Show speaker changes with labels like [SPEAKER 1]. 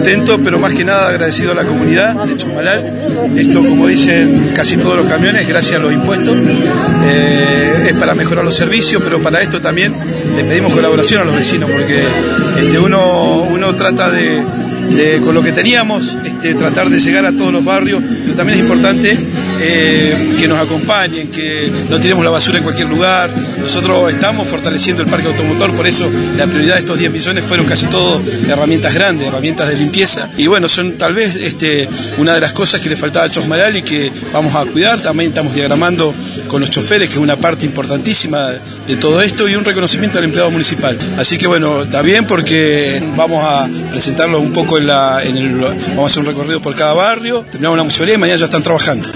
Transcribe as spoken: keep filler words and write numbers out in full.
[SPEAKER 1] contento, pero más que nada agradecido a la comunidad de Chosmalal. Esto, como dicen casi todos los camiones, gracias a los impuestos, eh, es para mejorar los servicios, pero para esto también le pedimos colaboración a los vecinos, porque este, uno, uno trata de, de, con lo que teníamos, este, tratar de llegar a todos los barrios, pero también es importante eh, que nos acompañen, que no tiremos la basura en cualquier lugar. Nosotros estamos fortaleciendo el parque automotor, por eso la prioridad de estos diez millones fueron casi todo herramientas grandes, herramientas de limpieza, y bueno, son tal vez este, una de las cosas que le faltaba a Chosmalal y que vamos a cuidar. También estamos diagramando con los choferes, que es una parte importantísima de todo esto, y un reconocimiento al empleado municipal. Así que bueno, está bien, porque vamos a presentarlo un poco en la, en el, vamos a hacer un recorrido por cada barrio, terminamos la municipalidad y mañana ya están trabajando.